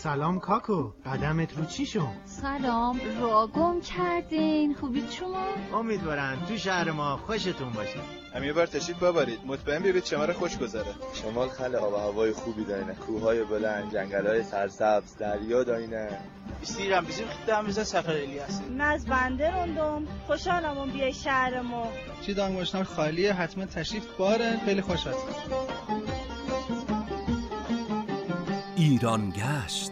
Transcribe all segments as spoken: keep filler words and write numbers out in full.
سلام کاکو، قدمت رو چی شد؟ سلام، را گم کردین. خوبید شما؟ امیدوارم تو شهر ما خوشتون باشه. هم یه بار تشریف ببرید، مطمئن بیایید شمال خوش گذره. شمال خیلی آب و هوای خوبی داره، کوههای بلند، جنگل‌های سرسبز، دریا داره. استیرم bizim خدامıza سفر الیاس. ناز بنده روندم، خوشحالم اون بیای شهر ما. چی دانگوشنار خالیه، حتما تشریف باره، خیلی خوش هست. ایران گشت.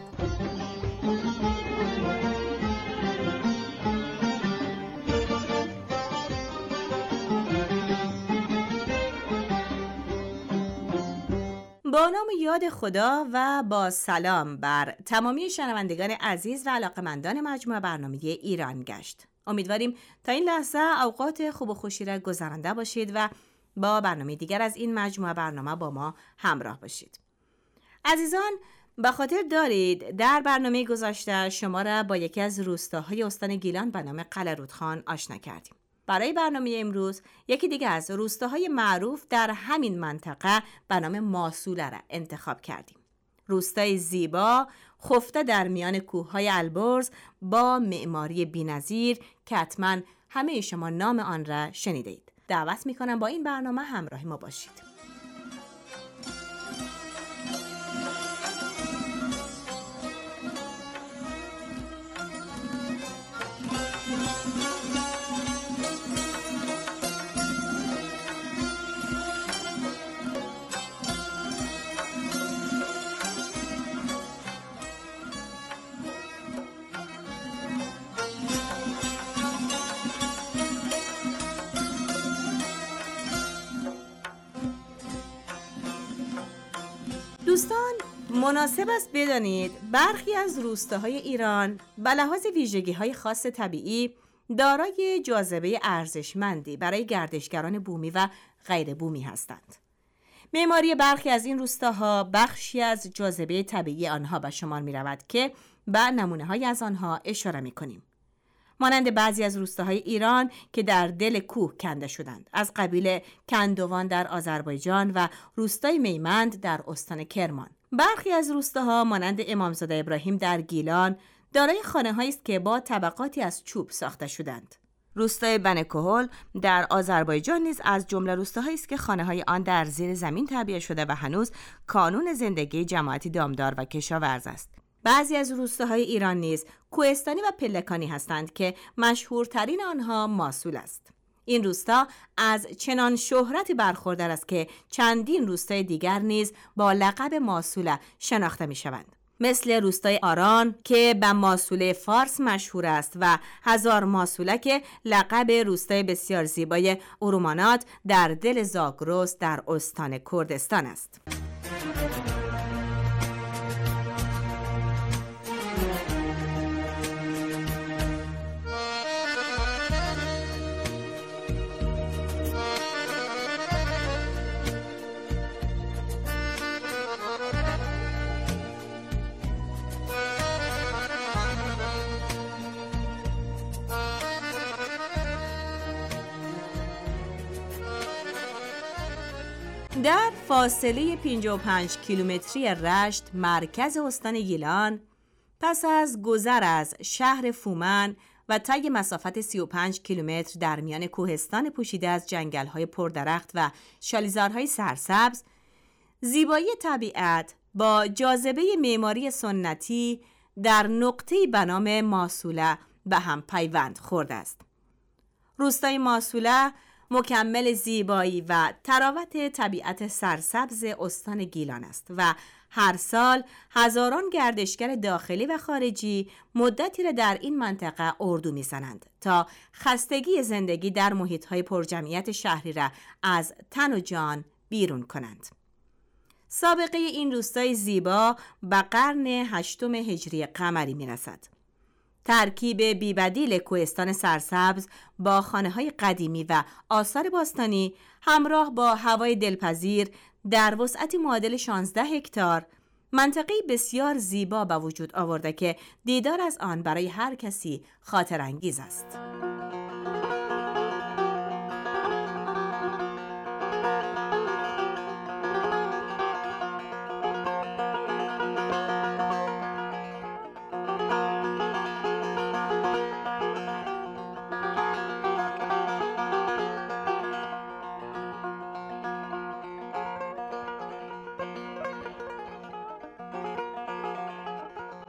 با نام یاد خدا و با سلام بر تمامی شنوندگان عزیز و علاقمندان مجموعه برنامه ایران گشت. امیدواریم تا این لحظه اوقات خوب و خوشی را گذرانده باشید و با برنامه دیگر از این مجموعه برنامه با ما همراه باشید. عزیزان، به خاطر دارید در برنامه گذشته شما را با یکی از روستاهای استان گیلان به نام قلعه رودخان آشنا کردیم. برای برنامه امروز یکی دیگه از روستاهای معروف در همین منطقه به نام ماسوله را انتخاب کردیم. روستای زیبا خفته در میان کوههای البرز با معماری بی‌نظیر که حتما همه شما نام آن را شنیدید. دعوت میکنم با این برنامه همراه ما باشید. دوستان، مناسب است بدانید برخی از روستاهای ایران به لحاظ ویژگی‌های خاص طبیعی دارای جاذبه ارزشمندی برای گردشگران بومی و غیر بومی هستند. معماری برخی از این روستاها بخشی از جاذبه طبیعی آنها به شمار می‌رود که به نمونه‌های از آنها اشاره می‌کنیم. مانند بعضی از روستاهای ایران که در دل کوه کنده شدند، از قبیل کندوان در آذربایجان و روستای میمند در استان کرمان. برخی از روستاها مانند امامزاده ابراهیم در گیلان دارای خانه‌هایی است که با طبقاتی از چوب ساخته شدند. روستای بنکهول در آذربایجان نیز از جمله روستاهایی است که خانه‌های آن در زیر زمین تعبیه شده و هنوز کانون زندگی جماعتی دامدار و کشاورز است. بعضی از روستاهای ایران نیز کوهستانی و پلکانی هستند که مشهورترین آنها ماسول است. این روستا از چنان شهرتی برخوردار است که چندین روستای دیگر نیز با لقب ماسوله شناخته می شوند. مثل روستای آران که به ماسوله فارس مشهور است و هزار ماسوله که لقب روستای بسیار زیبای ارومانات در دل زاگرس در استان کردستان است. در فاصله پنجاه و پنج کیلومتری رشت مرکز استان گیلان، پس از گذر از شهر فومن و طی مسافت سی و پنج کیلومتر در میان کوهستان پوشیده از جنگل‌های پردرخت و شالیزارهای سرسبز، زیبایی طبیعت با جاذبه معماری سنتی در نقطه‌ای به نام ماسوله به هم پیوند خورده است. روستای ماسوله مکمل زیبایی و تراوت طبیعت سرسبز استان گیلان است و هر سال هزاران گردشگر داخلی و خارجی مدتی را در این منطقه اردو می‌زنند تا خستگی زندگی در محیط‌های پرجمعیت شهری را از تن و جان بیرون کنند. سابقه این روستای زیبا به قرن هشتم هجری قمری می‌رسد. ترکیب بی‌بدیل کوهستان سرسبز با خانه‌های قدیمی و آثار باستانی همراه با هوای دلپذیر در وسعتی معادل شانزده هکتار منطقه‌ای بسیار زیبا به وجود آورده که دیدار از آن برای هر کسی خاطر انگیز است.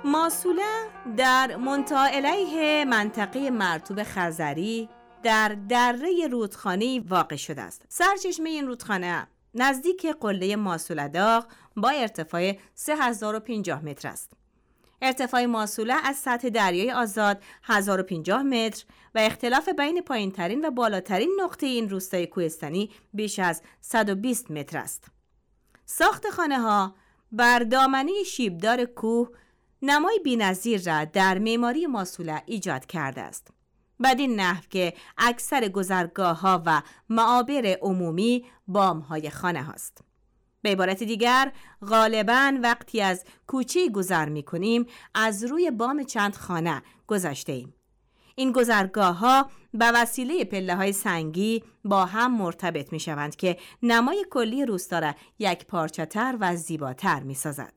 ماسوله در منتهی علیه منطقه مرطوب خزری در دره رودخانه‌ای واقع شده است. سرچشمه این رودخانه نزدیک قله ماسوله داغ با ارتفاع سه هزار و پنجاه متر است. ارتفاع ماسوله از سطح دریای آزاد هزار و پنجاه متر و اختلاف بین پایین‌ترین و بالاترین نقطه این روستای کوهستانی بیش از صد و بیست متر است. ساخت خانه‌ها بر دامنه شیبدار کوه نمای بی‌نظیر را در معماری ماسوله ایجاد کرده است. بدین نحو که اکثر گذرگاه‌ها و معابر عمومی بام‌های خانه هاست. به عبارت دیگر غالباً وقتی از کوچه گذر می‌کنیم از روی بام چند خانه گذشته ایم. این گذرگاه‌ها به وسیله پله‌های سنگی با هم مرتبط می‌شوند که نمای کلی روستا را یک پارچه‌تر و زیباتر می‌سازد.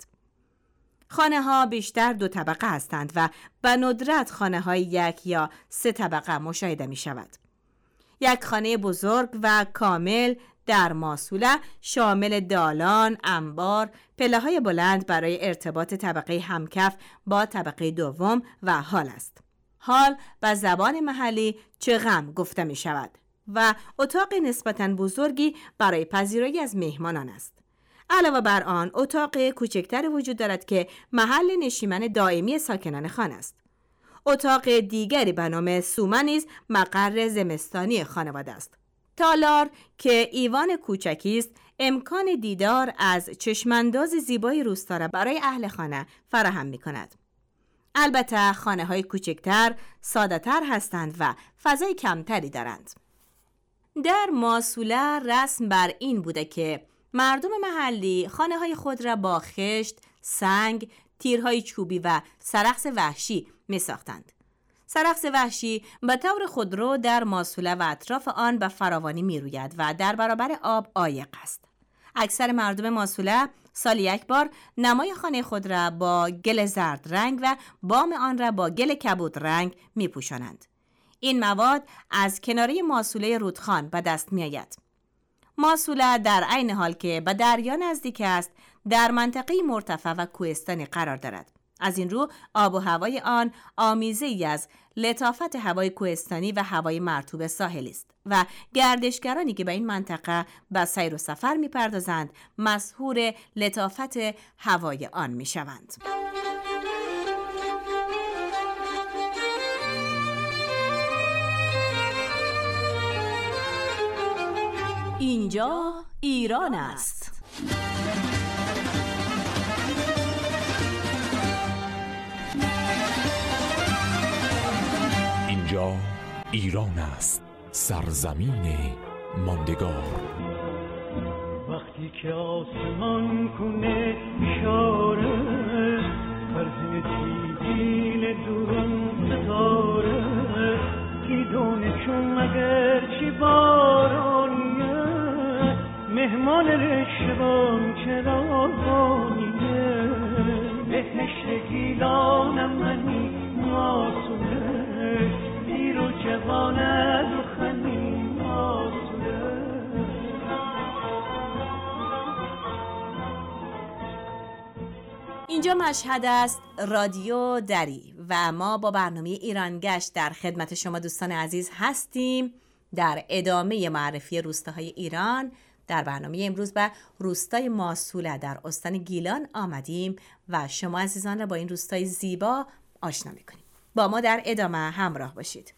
خانه‌ها بیشتر دو طبقه هستند و به ندرت خانه‌های یک یا سه طبقه مشاهده می‌شود. یک خانه بزرگ و کامل در ماسوله شامل دالان، انبار، پله‌های بلند برای ارتباط طبقه همکف با طبقه دوم و هال است. هال به زبان محلی چغم گفته می شود و اتاق نسبتاً بزرگی برای پذیرایی از مهمانان است. علاوه بر آن اتاق کوچکتر وجود دارد که محل نشیمن دائمی ساکنان خانه است. اتاق دیگری به نام سومه نیز مقر زمستانی خانواده است. تالار که ایوان کوچکی است امکان دیدار از چشمانداز زیبای روستا را برای اهل خانه فراهم می کند. البته خانه های کوچکتر ساده تر هستند و فضای کمتری دارند. در ماسوله رسم بر این بوده که مردم محلی خانه های خود را با خشت، سنگ، تیرهای چوبی و سرخس وحشی می ساختند. سرخس وحشی به طور خودرو در ماسوله و اطراف آن به فراوانی می روید و در برابر آب عایق است. اکثر مردم ماسوله سال یک بار نمای خانه خود را با گل زرد رنگ و بام آن را با گل کبود رنگ می پوشانند. این مواد از کناره ماسوله رودخان به دست می آید. ماسوله در عین حال که به دریا نزدیک است در منطقه مرتفع و کوهستانی قرار دارد. از این رو آب و هوای آن آمیزه‌ای از لطافت هوای کوهستانی و هوای مرطوب ساحلی است و گردشگرانی که به این منطقه به سیر و سفر می‌پردازند مسحور لطافت هوای آن می‌شوند. اینجا ایران است. اینجا ایران است، سرزمین ماندگار. وقتی که آسمان کنه اشاره فرزین تیدین دوران ستاره دیدونه چون مگر چی بارانیه مهمان رشبان چراغانیه بهشت گیلانم منی ماسوله دیر و جوانت و خنی ماسوله. اینجا مشهد است رادیو دری و ما با برنامه ایران گشت در خدمت شما دوستان عزیز هستیم. در ادامه معرفی روستاهای ایران در برنامه امروز به روستای ماسوله در استان گیلان آمدیم و شما عزیزان را با این روستای زیبا آشنا می‌کنیم. با ما در ادامه همراه باشید.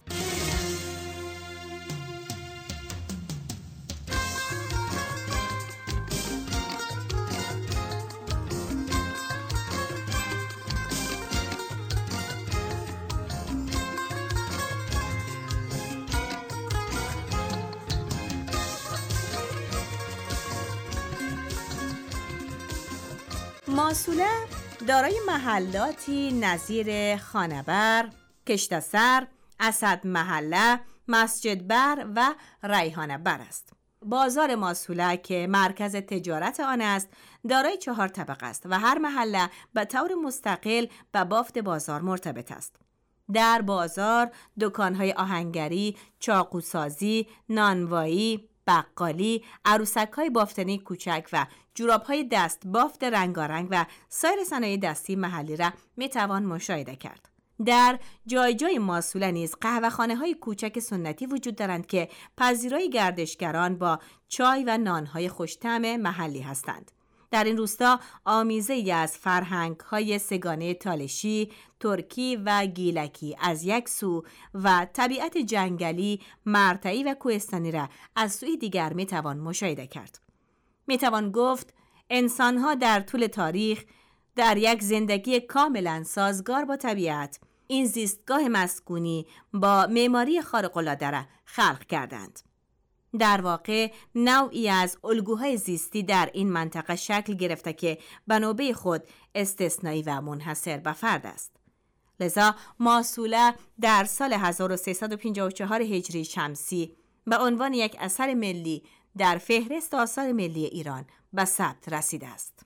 ماسوله دارای محلاتی نظیر خانبر، کشتسر، اسد محله، مسجدبر و ریحانه بر است. بازار ماسوله که مرکز تجارت آن است دارای چهار طبقه است و هر محله به طور مستقل به بافت بازار مرتبط است. در بازار دکان‌های آهنگری، چاقوسازی، نانوایی، بقالی، عروسک‌های بافتنی کوچک و جوراب‌های دست بافت رنگارنگ و سایر صنایع دستی محلی را می‌توان مشاهده کرد. در جای جای ماسوله نیز قهوه‌خانه‌های کوچک سنتی وجود دارند که پذیرای گردشگران با چای و نان‌های خوش‌طعم محلی هستند. در این روستا آمیزه‌ای از فرهنگ‌های سگانه تالشی، ترکی و گیلکی از یک سو و طبیعت جنگلی، مرتعی و کوهستانی را از سوی دیگر می‌توان مشاهده کرد. می‌توان گفت انسان‌ها در طول تاریخ در یک زندگی کاملاً سازگار با طبیعت این زیستگاه مسکونی با معماری خارق‌العاده را خلق کردند. در واقع نوعی از الگوهای زیستی در این منطقه شکل گرفته که به نوبه خود استثنایی و منحصر به فرد است. لذا ماسوله در سال هزار و سیصد و پنجاه و چهار هجری شمسی به عنوان یک اثر ملی در فهرست آثار ملی ایران به ثبت رسیده است.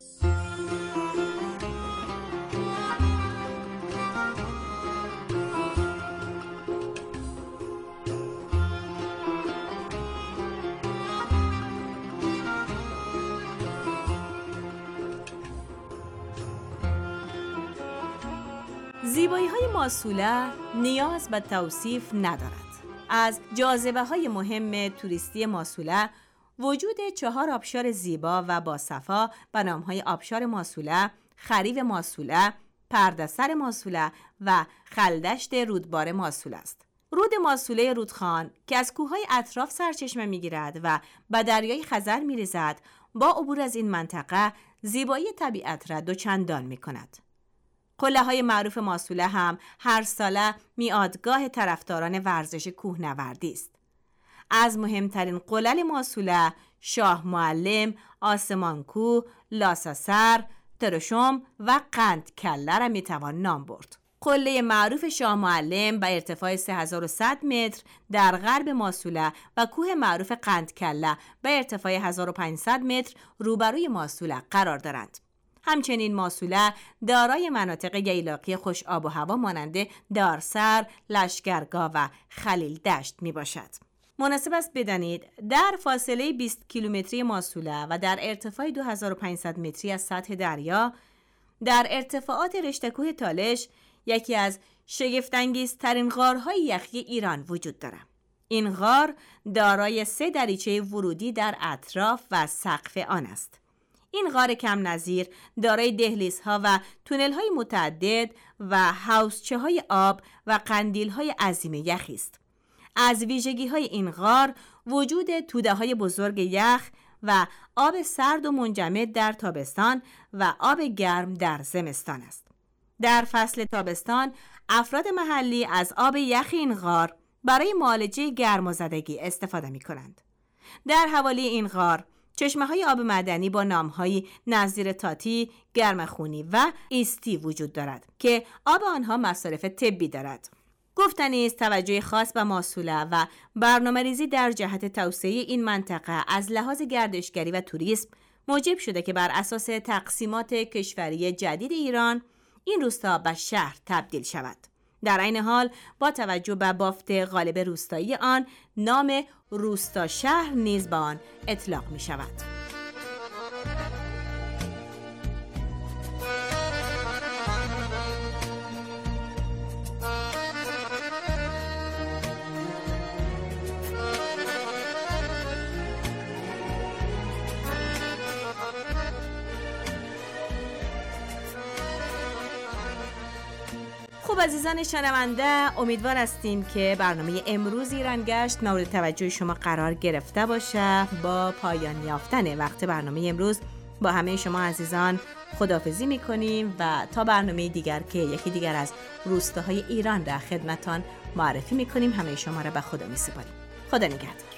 زیبایی‌های ماسوله نیاز به توصیف ندارد. از جاذبه‌های مهم توریستی ماسوله وجود چهار آبشار زیبا و با صفا به نام‌های آبشار ماسوله، خریو ماسوله، پردسر ماسوله و خلدشت رودبار ماسوله است. رود ماسوله رودخان که از کوههای اطراف سرچشمه می‌گیرد و به دریای خزر می‌ریزد، با عبور از این منطقه زیبایی طبیعت را دوچندان می‌کند. قله‌های معروف ماسوله هم هر ساله میادگاه طرفداران ورزش کوهنوردی است. از مهمترین قلل ماسوله شاه معلم، آسمانکوه، لاساسر، ترشم و قند کله را میتوان نام برد. قله معروف شاه معلم به ارتفاع سه هزار و صد متر در غرب ماسوله و کوه معروف قند کله به ارتفاع هزار و پانصد متر روبروی ماسوله قرار دارند. همچنین ماسوله دارای مناطق ییلاقی خوش آب و هوا مانند دارسر، لشکرگاه و خلیل دشت می باشد. مناسب است بدانید در فاصله بیست کیلومتری ماسوله و در ارتفاع دو هزار و پانصد متری از سطح دریا در ارتفاعات رشته کوه تالش یکی از شگفت‌انگیزترین غارهای یخی ایران وجود دارد. این غار دارای سه دریچه ورودی در اطراف و سقف آن است. این غار کم نظیر دارای دهلیزها و تونل‌های متعدد و حوضچه‌های آب و قندیل‌های عظیم یخی است. از ویژگی‌های این غار وجود توده‌های بزرگ یخ و آب سرد و منجمد در تابستان و آب گرم در زمستان است. در فصل تابستان افراد محلی از آب یخ این غار برای معالجه گرمازدگی استفاده می‌کنند. در حوالی این غار چشمه‌های آب معدنی با نام‌های نظیر تاتی، گرمخونی و ایستی وجود دارد که آب آنها مصارف طبی دارد. گفتنی است توجه خاص به ماسوله و برنامه‌ریزی در جهت توسعه این منطقه از لحاظ گردشگری و توریسم موجب شده که بر اساس تقسیمات کشوری جدید ایران این روستا به شهر تبدیل شود. در عین حال با توجه به بافت غالب روستایی آن نام روستا شهر نیز به آن اطلاق می شود. خب عزیزان شنونده، امیدوار هستیم که برنامه امروز ایران گشت مورد توجه شما قرار گرفته باشه. با پایان یافتن وقت برنامه امروز با همه شما عزیزان خداحافظی میکنیم و تا برنامه دیگر که یکی دیگر از روستاهای ایران را خدمتان معرفی میکنیم همه شما را به خدا میسپاریم. خدا نگهدار.